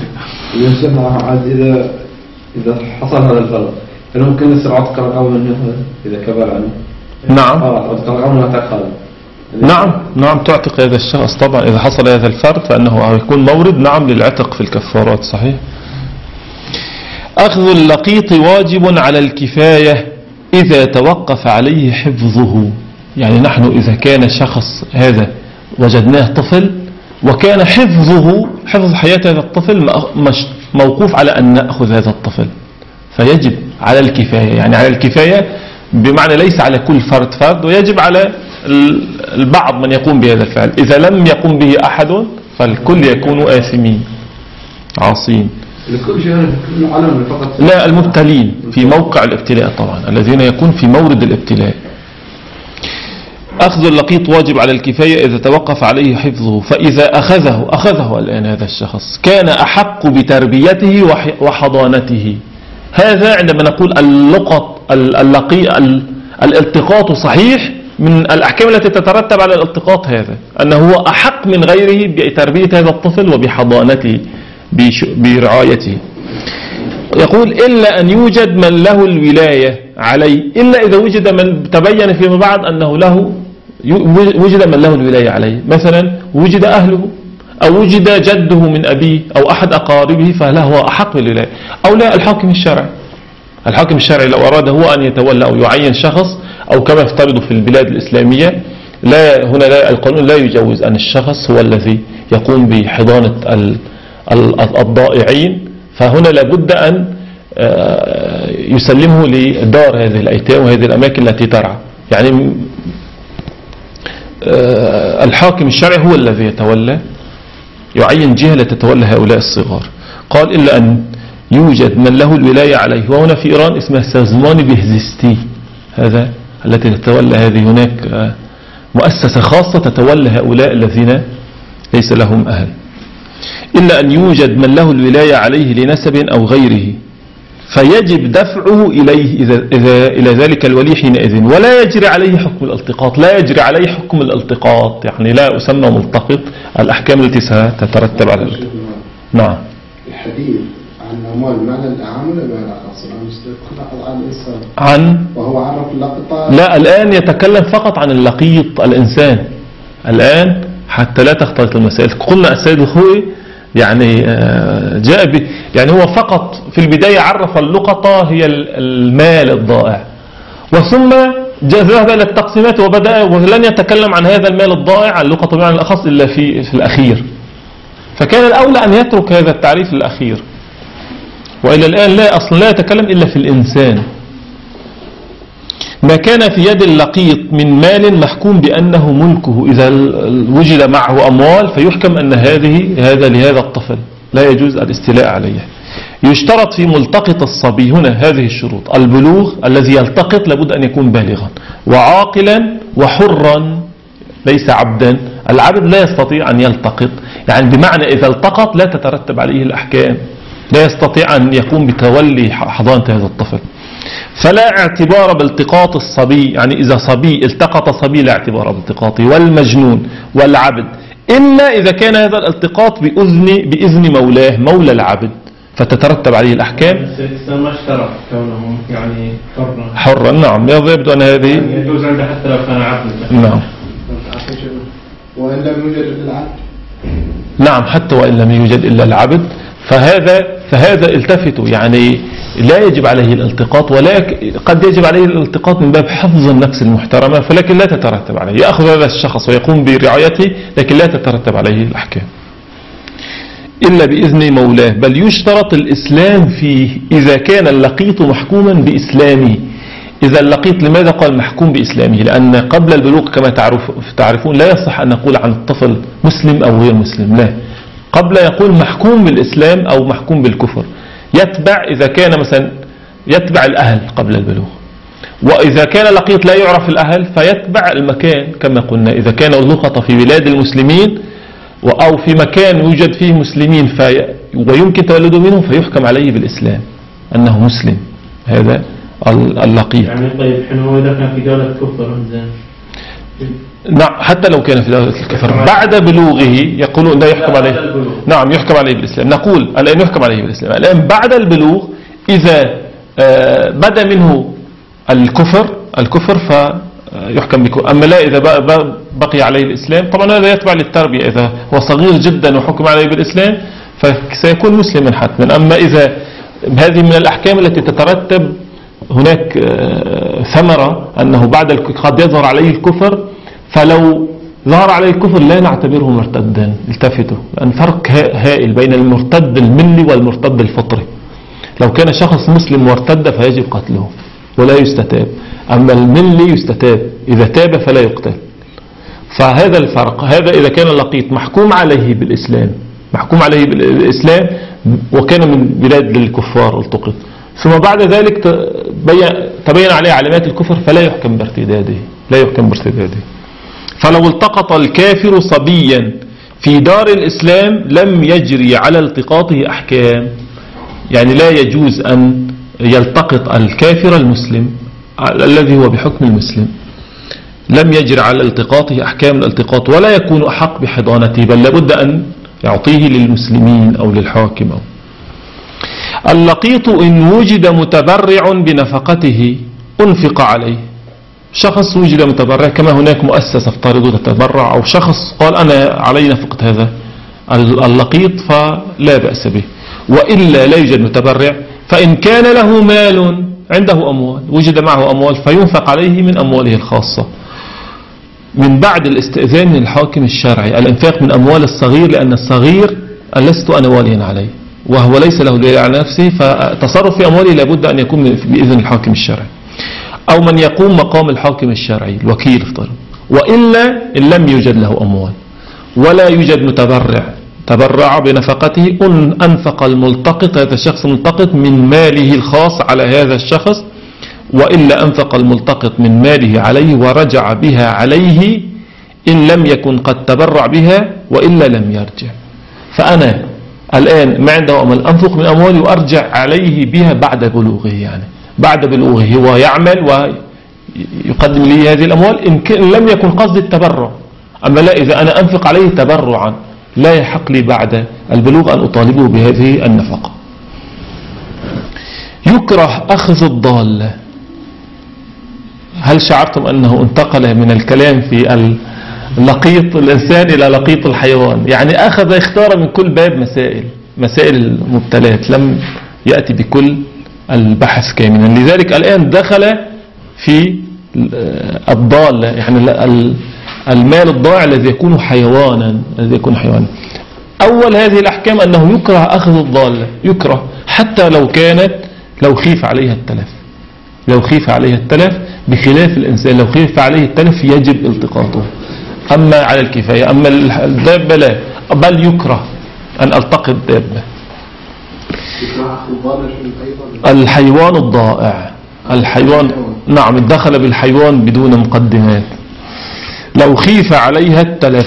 إذا حصل هذا الفرق هل ممكن يصير عتق رقبة منه إذا كبر عنه؟ نعم عتق رقبة نعم تعتق هذا الشخص طبعا إذا حصل هذا الفرد، فإنه يكون مورد نعم للعتق في الكفارات. صحيح. أخذ اللقيط واجب على الكفاية إذا توقف عليه حفظه. يعني نحن إذا كان شخص هذا وجدناه طفل وكان حفظ حياة هذا الطفل موقوف على أن نأخذ هذا الطفل، فيجب على الكفاية. يعني على الكفاية بمعنى ليس على كل فرد، ويجب على البعض من يقوم بهذا الفعل. إذا لم يقوم به أحد فالكل يكونوا آثمين عاصين. لا، المبتلين في موقع الابتلاء طبعا، الذين يكون في مورد الابتلاء. أخذ اللقيط واجب على الكفاية إذا توقف عليه حفظه، فإذا أخذه الآن هذا الشخص كان أحق بتربيته وحضانته. هذا عندما نقول الالتقاط صحيح من الأحكام التي تترتب على الالتقاط هذا أنه هو أحق من غيره بتربية هذا الطفل وبحضانته برعايته. يقول إلا أن يوجد من له الولاية عليه، إلا إذا وجد من تبين فيما بعد أنه وجد من له الولاية عليه، مثلا وجد أهله أو وجد جده من أبيه أو أحد أقاربه، فله هو أحق بالولاية. أو لا، الحاكم الشرعي لو أراد هو أن يتولى أو يعين شخص، أو كما يفترض في البلاد الإسلامية، هنا القانون لا يجوز أن الشخص هو الذي يقوم بحضانة الضائعين، فهنا لابد أن يسلمه لدار هذه الأيتام وهذه الأماكن التي ترعى. يعني الحاكم الشرعي هو الذي يتولى، يعين جهة لتتولى هؤلاء الصغار. قال إلا أن يوجد من له الولاية عليه، وهنا في إيران اسمها سازمان بهزستي، هذا التي تتولى هذه، هناك مؤسسة خاصة تتولى هؤلاء الذين ليس لهم أهل. إلا أن يوجد من له الولاية عليه لنسب أو غيره، فيجب دفعه إليه إلى ذلك الولي حينئذ، ولا يجري عليه حكم الالتقاط. يعني لا أسمى ملتقط الأحكام التي ستترتب على الالتقاط. نعم. الحديث عن أموال معنى الأعام ولا معنى عن وهو عرف اللقطة. لا، الآن يتكلم فقط عن اللقيط الإنسان الآن حتى لا تختلط المسائل. قلنا السيد الخوئي يعني جاء يعني هو فقط في البداية عرف اللقطة هي المال الضائع، وثم ذهب إلى التقسيمات وبدأ ولن يتكلم عن هذا المال الضائع اللقطة بمعنى الأخص إلا في الأخير، فكان الأولى أن يترك هذا التعريف الأخير، وإلى الآن أصلا لا يتكلم إلا في الإنسان. ما كان في يد اللقيط من مال محكوم بأنه ملكه، إذا وجد معه أموال فيحكم أن هذا لهذا الطفل، لا يجوز الاستيلاء عليه. يشترط في ملتقط الصبي هنا هذه الشروط: البلوغ، الذي يلتقط لابد أن يكون بالغا وعاقلا وحرا ليس عبدا. العبد لا يستطيع أن يلتقط، يعني بمعنى إذا التقط لا تترتب عليه الأحكام، لا يستطيع أن يقوم بتولي حضانة هذا الطفل. فلا اعتبار بالتقاط الصبي، يعني إذا صبي التقط صبي لا اعتبار بالتقاطه، والمجنون والعبد، إلا إذا كان هذا الالتقاط بإذن مولاه مولى العبد، فتترتب عليه الأحكام. الإنسان ما اشترط كونه يعني حرا. حرا، نعم، يبدو أن هذه يعني يجوز عنده حتى لو كان عبدا. نعم. وإن لم يوجد إلا العبد. نعم، حتى وإن لم يوجد إلا العبد. فهذا التفتوا، يعني لا يجب عليه الالتقاط، ولكن قد يجب عليه الالتقاط من باب حفظ النفس المحترمة، فلكن لا تترتب عليه. يأخذ هذا الشخص ويقوم برعايته، لكن لا تترتب عليه الأحكام إلا بإذن مولاه. بل يشترط الإسلام فيه إذا كان اللقيط محكوما بإسلامه. إذا اللقيط، لماذا قال محكوم بإسلامه؟ لأن قبل البلوغ كما تعرفون لا يصح أن نقول عن الطفل مسلم أو غير مسلم، لا، قبل يقول محكوم بالإسلام أو محكوم بالكفر. يتبع إذا كان مثلا يتبع الأهل قبل البلوغ، وإذا كان لقيط لا يعرف الأهل فيتبع المكان كما قلنا. إذا كان لقط في بلاد المسلمين أو في مكان يوجد فيه مسلمين ويمكن تولده منهم فيحكم عليه بالإسلام أنه مسلم، هذا اللقيط. يعني طيب حلو إذا كان في دولة كفر زين. نعم، حتى لو كان في دولة الكفر بعد بلوغه يقولون لا يحكم عليه. نعم، يحكم عليه بالإسلام. نقول الآن يحكم عليه بالإسلام. الآن بعد البلوغ إذا بدا منه الكفر فيحكم بكفر. أما لا إذا بقي عليه الإسلام، طبعا هذا يتبع للتربية. إذا هو صغير جدا وحكم عليه بالإسلام فسيكون مسلما حتما. أما إذا هذه من الأحكام التي تترتب هناك ثمرة أنه بعد قد يظهر عليه الكفر، فلو ظهر عليه الكفر لا نعتبره مرتدا. التفتوا، لأن فرق هائل بين المرتد الملي والمرتد الفطري. لو كان شخص مسلم مرتد فيجب قتله ولا يستتاب، أما الملي يستتاب، إذا تاب فلا يقتل. فهذا الفرق. هذا إذا كان اللقيط محكوم عليه بالإسلام، وكان من بلاد للكفار التقط، ثم بعد ذلك تبين عليه علامات الكفر فلا يحكم بارتداده. فلو التقط الكافر صبيا في دار الإسلام لم يجري على التقاطه أحكام. يعني لا يجوز أن يلتقط الكافر المسلم الذي هو بحكم المسلم، لم يجري على التقاطه أحكام الالتقاط، ولا يكون أحق بحضانته، بل لابد أن يعطيه للمسلمين أو للحاكم. اللقيط إن وجد متبرع بنفقته أنفق عليه. شخص وجد متبرع، كما هناك مؤسسة افترضوا تتبرع، أو شخص قال أنا علي نفقة هذا اللقيط فلا بأس به. وإلا لا يوجد متبرع، فإن كان له مال، عنده أموال، وجد معه أموال، فينفق عليه من أمواله الخاصة من بعد الاستئذان من الحاكم الشرعي. الانفاق من أموال الصغير، لأن الصغير لست أنا واليا عليه وهو ليس له دليل على نفسه، فتصرف في أمواله لابد أن يكون بإذن الحاكم الشرعي أو من يقوم مقام الحاكم الشرعي، الوكيل افترض. وإلا إن لم يوجد له أموال ولا يوجد متبرع تبرع بنفقته، أنفق الملتقط، هذا الشخص ملتقط، من ماله الخاص على هذا الشخص، وإلا أنفق الملتقط من ماله عليه ورجع بها عليه إن لم يكن قد تبرع بها، وإلا لم يرجع. فأنا الآن ما عنده أمل أنفق من أموالي وأرجع عليه بها بعد بلوغه، يعني بعد بلوغه هو يعمل ويقدم لي هذه الأموال إن لم يكن قصد التبرع. أما لا، إذا أنا أنفق عليه تبرعا لا يحق لي بعد البلوغ أن أطالبه بهذه النفقة. يكره أخذ الضالة. هل شعرتم أنه انتقل من الكلام في لقيط الإنسان إلى لقيط الحيوان؟ يعني اختار من كل باب مسائل المبتلات، لم يأتي بكل البحث كاملا. لذلك الآن دخل في الضالة، يعني المال الضائع الذي يكون حيوانا. أول هذه الأحكام أنه يكره أخذ الضالة، يكره حتى لو خيف عليها التلف، بخلاف الإنسان لو خيف عليه التلف يجب التقاطه، أما على الكفاية. أما الدابة لا، بل يكره أن ألتقط دابة. الحيوان الضائع، نعم، دخل بالحيوان بدون مقدمات. لو خيف عليها التلف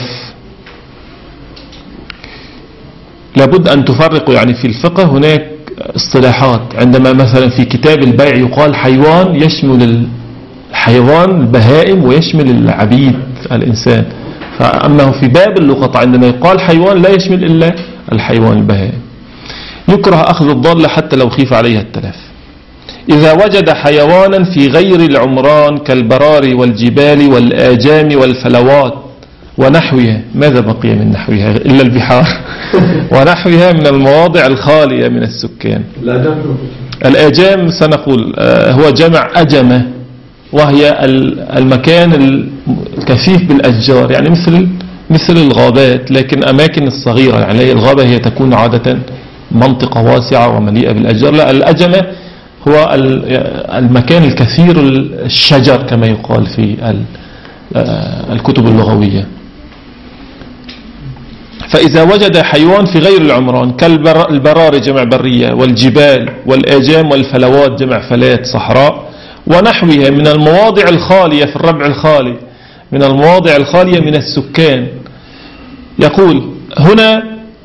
لابد أن تفرقوا، يعني في الفقه هناك اصطلاحات. عندما مثلا في كتاب البيع يقال حيوان يشمل الحيوان البهائم ويشمل العبيد الإنسان، فأما في باب اللقطة عندما يقال حيوان لا يشمل إلا الحيوان البهائم. يكره أخذ الضالة حتى لو خيف عليها التلف. إذا وجد حيوانا في غير العمران كالبراري والجبال والآجام والفلوات ونحوها، ماذا بقي من نحوها إلا البحار ونحوها من المواضع الخالية من السكان. الآجام سنقول هو جمع أجمة، وهي المكان الكثيف بالأشجار، يعني مثل الغابات، لكن أماكن الصغيرة. يعني الغابة هي تكون عادة منطقة واسعة ومليئة بالأشجار، لا الأجمة هو المكان الكثير الشجر كما يقال في الكتب اللغوية. فإذا وجد حيوان في غير العمران كالبراري جمع برية، والجبال والآجام والفلوات جمع فلات صحراء، ونحوها من المواضع الخالية في الربع الخالي، من المواضع الخالية من السكان. يقول هنا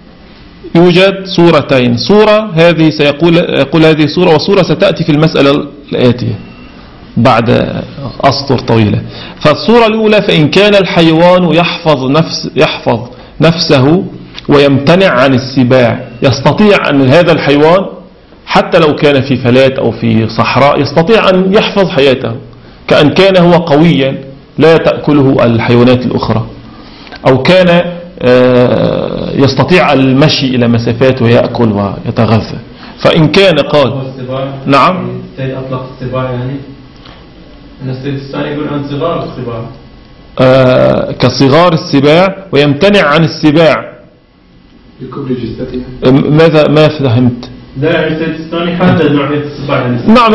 يوجد صورتين، صورة هذه يقول هذه صورة، وصورة ستأتي في المسألة الآتية بعد أسطر طويلة. فالصورة الأولى: فإن كان الحيوان يحفظ نفسه ويمتنع عن السباع، يستطيع أن هذا الحيوان حتى لو كان في فلات أو في صحراء يستطيع أن يحفظ حياته، كأن كان هو قويا لا تأكله الحيوانات الأخرى، أو كان يستطيع المشي إلى مسافات ويأكل ويتغذى. فإن كان قال نعم السيد أطلق السباع، يعني أن السيد الثاني يقول عن صغار السباع كصغار السباع، ويمتنع عن السباع. بكبر جثته. ماذا ما فهمت؟ لا يعني السيد الثاني حدد نوعية السباع، يعني نعم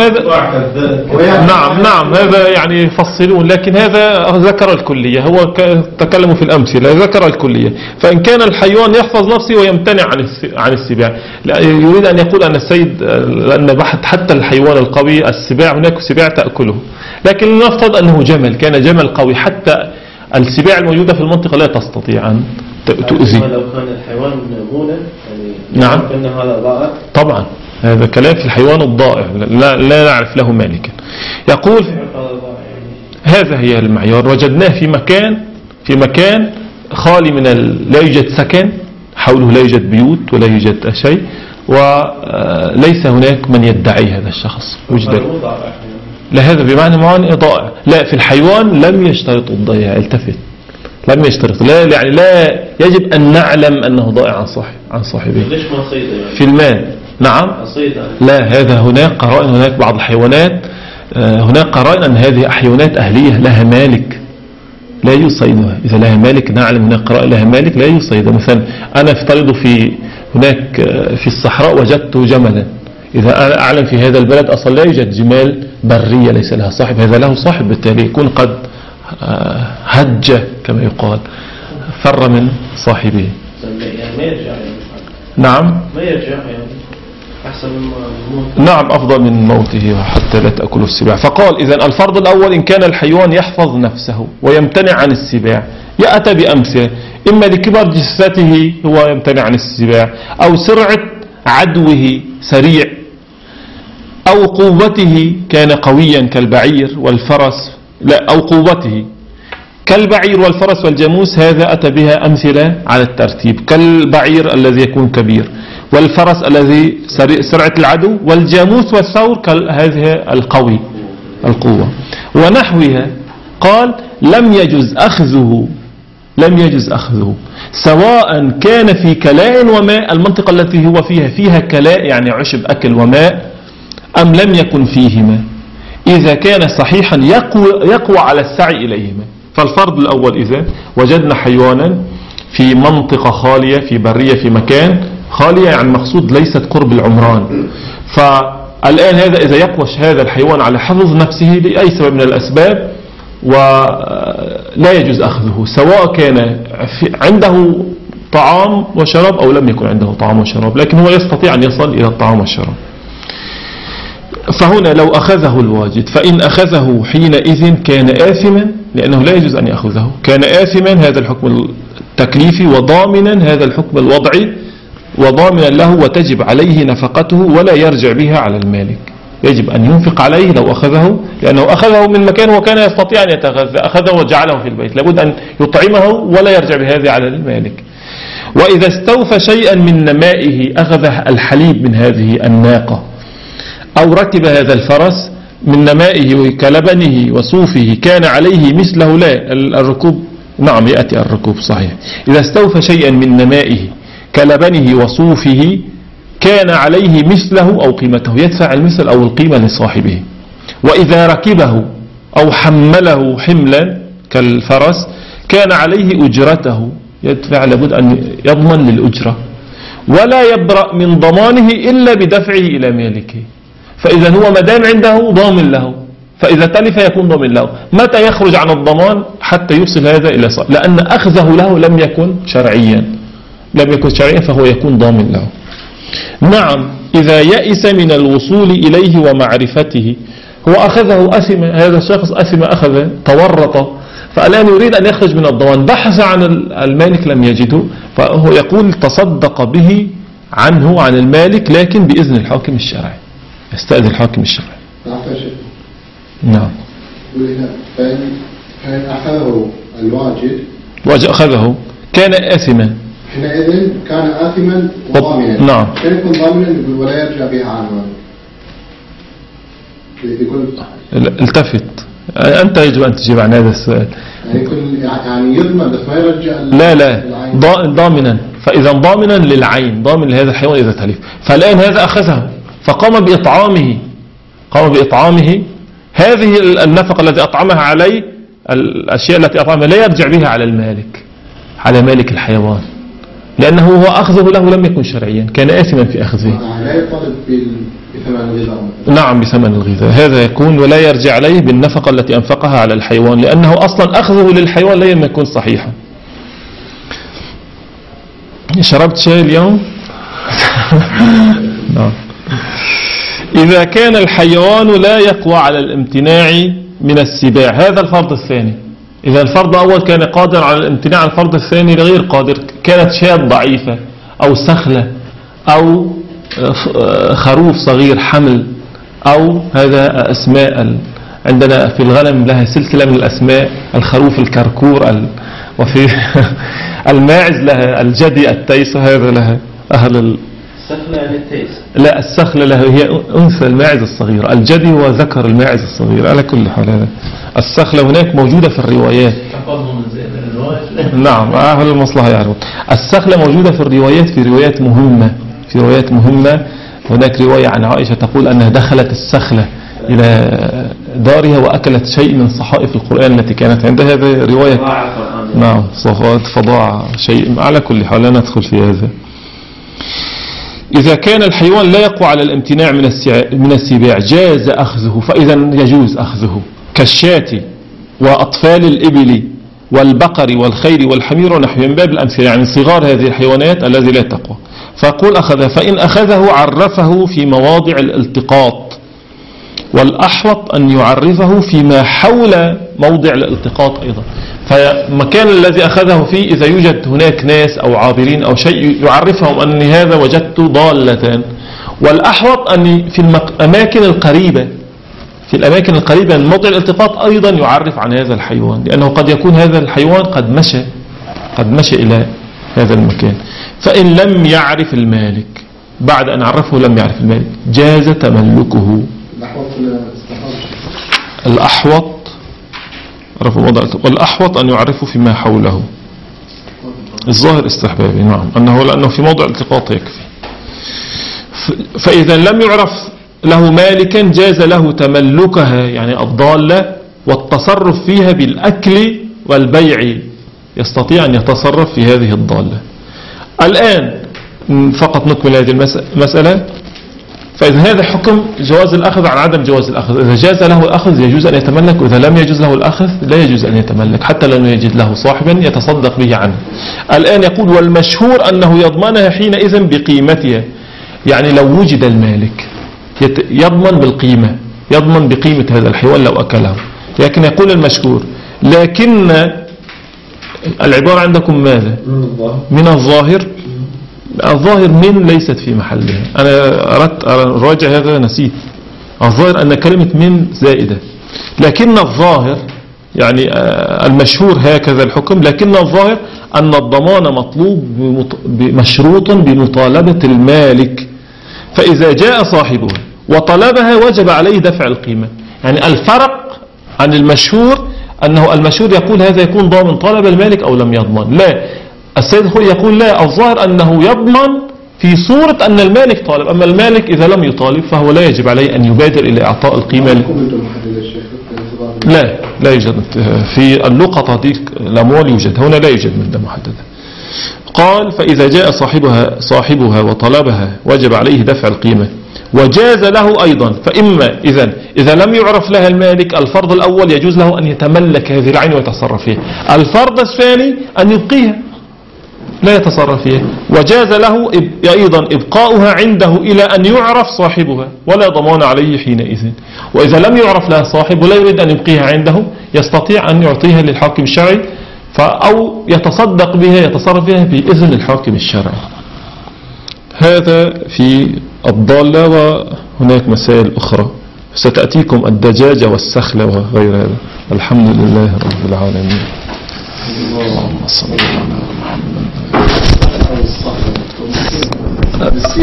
هذا نعم هذا يعني يفصلون، لكن هذا ذكر الكلية، هو تكلموا في الأمثلة ذكر الكلية. فإن كان الحيوان يحفظ نفسه ويمتنع عن السباع، يريد أن يقول أن السيد لأن حتى الحيوان القوي السباع هناك سباع تأكله، لكن نفترض أنه جمل، كان جمل قوي، حتى السباع الموجودة في المنطقة لا تستطيع أن تؤذي. لو كان الحيوان مونا يعني نعم كان هذا ضائع طبعا، هذا كلام في الحيوان الضائع لا نعرف له مالكا. يقول هذا هي المعيار، وجدناه في مكان خالي من لا يوجد سكن حوله، لا يوجد بيوت ولا يوجد شيء، وليس هناك من يدعي هذا الشخص وجد. لا هذا بمعنى ضائع، لا في الحيوان لم يشترط الضياع، التفت لم يشترط، لا يعني لا يجب أن نعلم أنه ضائع عن صاحبه. ليش ما صيده في المال؟ نعم لا هذا هناك قرائن، هناك بعض الحيوانات هناك قرائن أن هذه حيوانات أهلية لها مالك لا يصيدها، إذا لها مالك نعلم هناك قرائن لها مالك لا يصيدها. مثلا أنا افترض هناك في الصحراء وجدت جملا، إذا أنا أعلم في هذا البلد أصلا لا يوجد جمال برية ليس لها صاحب، هذا له صاحب، بالتالي يكون قد هج كما يقال، فر من صاحبه. يعني ما يرجع يعني. نعم ما يرجع يعني أحسن من الموت. نعم أفضل من موته حتى لا تأكله السباع. فقال إذن الفرض الأول: إن كان الحيوان يحفظ نفسه ويمتنع عن السباع، يأتى بأمثلة، إما لكبر جثته هو يمتنع عن السباع، أو سرعة عدوه سريع، أو قوته كان قويا كالبعير والفرس، لا أو قوته كالبعير والفرس والجاموس، هذا أتى بها أمثلة على الترتيب، كالبعير الذي يكون كبير، والفرس الذي سرعة العدو، والجاموس والثور هذه القوة ونحوها. قال لم يجز أخذه سواء كان في كلاء وماء، المنطقة التي هو فيها كلاء يعني عشب أكل وماء، أم لم يكن فيهما، إذا كان صحيحا يقوى على السعي إليهما. فالفرض الأول: إذا وجدنا حيوانا في منطقة خالية، في برية، في مكان خالية، يعني مقصود ليست قرب العمران، فالآن إذا يقوى هذا الحيوان على حفظ نفسه لأي سبب من الأسباب ولا يجوز أخذه، سواء كان عنده طعام وشراب أو لم يكن عنده طعام وشراب، لكن هو يستطيع أن يصل إلى الطعام والشراب. فهنا لو أخذه الواجد، فإن أخذه حينئذ كان آثما، لأنه لا يجوز أن يأخذه، كان آثما هذا الحكم التكليفي، وضامنا هذا الحكم الوضعي، وضامنا له، وتجب عليه نفقته ولا يرجع بها على المالك، يجب أن ينفق عليه لو أخذه، لأنه أخذه من مكان وكان يستطيع أن يتغذى، أخذه وجعله في البيت، لابد أن يطعمه ولا يرجع بهذه على المالك. وإذا استوفى شيئا من نمائه أخذ الحليب من هذه الناقة أو ركب هذا الفرس من نمائه كلبنه وصوفه كان عليه مثله. لا الركوب نعم يأتي الركوب صحيح. إذا استوفى شيئا من نمائه كلبنه وصوفه كان عليه مثله أو قيمته، يدفع المثل أو القيمة لصاحبه. وإذا ركبه أو حمله حملا كالفرس كان عليه أجرته، يدفع لابد أن يضمن للأجرة، ولا يبرأ من ضمانه إلا بدفعه إلى مالكه. فإذا هو مدام عنده ضامن له، فإذا تلف يكون ضامن له. متى يخرج عن الضمان؟ حتى يوصل هذا إلى صاحب، لأن أخذه له لم يكن شرعيا، فهو يكون ضامن له. نعم إذا يئس من الوصول إليه ومعرفته، هو أخذه أثم، هذا الشخص أثم أخذ تورط، فالآن يريد أن يخرج من الضمان، بحث عن المالك لم يجده، فهو يقول تصدق به عنه عن المالك لكن بإذن الحاكم الشرعي، يستأذن الحاكم الشرعي. نعم. فإن أخذه الواجد أخذه كان آثما، حينئذ كان آثما وضامنا. نعم. كان يكون ضامنا ولا يرجع بها عنه. يقول التفت، أنت يجب أن تجيب عن هذا السؤال. يعني يضمن بس ما يرجع. لا ضامنا، فإذا ضامنا للعين، ضامن لهذا الحيوان إذا تلف. فالآن هذا أخذه فقام بإطعامه هذه النفقة التي أطعمها عليه، الأشياء التي أطعمها لا يرجع بها على المالك، على مالك الحيوان، لأنه هو أخذه له لم يكن شرعيا، كان آثما في أخذه. لا يطالب بثمن الغذاء. نعم بثمن الغذاء، هذا يكون ولا يرجع عليه بالنفقة التي أنفقها على الحيوان، لأنه أصلا أخذه للحيوان لا يكون صحيحا. شربت شاي اليوم؟ نعم. إذا كان الحيوان لا يقوى على الامتناع من السباع، هذا الفرض الثاني. إذا الفرض الأول كان قادر على الامتناع، الفرض الثاني غير قادر، كانت شاة ضعيفة أو سخلة أو خروف صغير حمل، أو هذا أسماء عندنا في الغنم لها سلسلة من الأسماء، الخروف الكركور، وفي الماعز لها الجدي التيس، هذا لها أهل السخلة يعني التيس. لا السخلة لها هي أنثى الماعز الصغير، الجدي هو ذكر الماعز الصغير. على كل حال هذا السخلة هناك موجودة في الروايات. نعم أهل المصلحة يعرفون. السخلة موجودة في الروايات، في روايات مهمة. هناك رواية عن عائشة تقول أنها دخلت السخلة إلى دارها وأكلت شيء من صحائف القرآن التي كانت عندها، هذه رواية. نعم فضاع شيء. على كل حال لا ندخل في هذا. إذا كان الحيوان لا يقوى على الامتناع من السباع جاز أخذه، فإذا يجوز أخذه كالشاة وأطفال الإبل والبقر والخير والحمير ونحو من باب الأمثلة، يعني صغار هذه الحيوانات الذي لا تقوى. فقول أخذه، فإن أخذه عرفه في مواضع الالتقاط، والأحوط أن يعرفه فيما حول موضع الالتقاط أيضا. فمكان الذي أخذه فيه إذا يوجد هناك ناس أو عابرين أو شيء يعرفهم أن هذا وجدت ضالة. والأحوط أن في الأماكن القريبة من موضع الالتقاط أيضا يعرف عن هذا الحيوان، لأنه قد يكون هذا الحيوان قد مشى إلى هذا المكان. فإن لم يعرف المالك، بعد أن عرفه لم يعرف المالك، جاز تملكه. والأحوط أن يعرفه فيما حوله. الظاهر استحبابي، نعم، لأنه في موضع الالتقاط يكفي. فإذا لم يعرف له مالكا جاز له تملكها، يعني الضالة، والتصرف فيها بالأكل والبيع، يستطيع أن يتصرف في هذه الضالة. الآن فقط نكمل هذه المسألة. فإذا هذا حكم جواز الأخذ عن عدم جواز الأخذ. إذا جاز له الأخذ يجوز أن يتملك، وإذا لم يجوز له الأخذ لا يجوز أن يتملك، حتى لو يجد له صاحبا يتصدق به عنه. الآن يقول والمشهور أنه يضمنها حينئذ بقيمتها، يعني لو وجد المالك يضمن بالقيمة، يضمن بقيمة هذا الحيوان لو أكله. لكن يقول المشهور، لكن العبارة عندكم ماذا؟ من الظاهر. الظاهر من ليست في محلها، أنا أردت أراجع هذا نسيت. الظاهر أن كلمة من زائدة، لكن الظاهر يعني المشهور هكذا الحكم، لكن الظاهر أن الضمان مطلوب مشروط بمطالبة المالك، فإذا جاء صاحبه وطلبها وجب عليه دفع القيمة. يعني الفرق عن المشهور أنه المشهور يقول هذا يكون ضامن طالب المالك أو لم يضمن، لا، السيد الخوي يقول لا، الظاهر أنه يضمن في صورة أن المالك طالب، أما المالك إذا لم يطالب فهو لا يجب عليه أن يبادر إلى إعطاء القيمة. لا يوجد في اللقطة دي الأموال يوجد، هنا لا يوجد مدة محددة. قال فإذا جاء صاحبها وطلبها وجب عليه دفع القيمة، وجاز له أيضا، فإما إذا لم يعرف لها المالك، الفرض الأول يجوز له أن يتملك هذه العين ويتصرف فيها، الفرض الثاني أن يبقيها لا يتصرف فيها، وجاز له أيضا إبقاؤها عنده إلى أن يعرف صاحبها ولا ضمان عليه حينئذ. وإذا لم يعرف لها صاحب ولا يريد أن يبقيها عنده، يستطيع أن يعطيها للحاكم الشرعي أو يتصدق بها، يتصرف بها بإذن الحاكم الشرعي. هذا في الضالة، وهناك مسائل أخرى ستأتيكم الدجاجة والسخلة وغير هذا. الحمد لله رب العالمين. اللهم صل على محمد.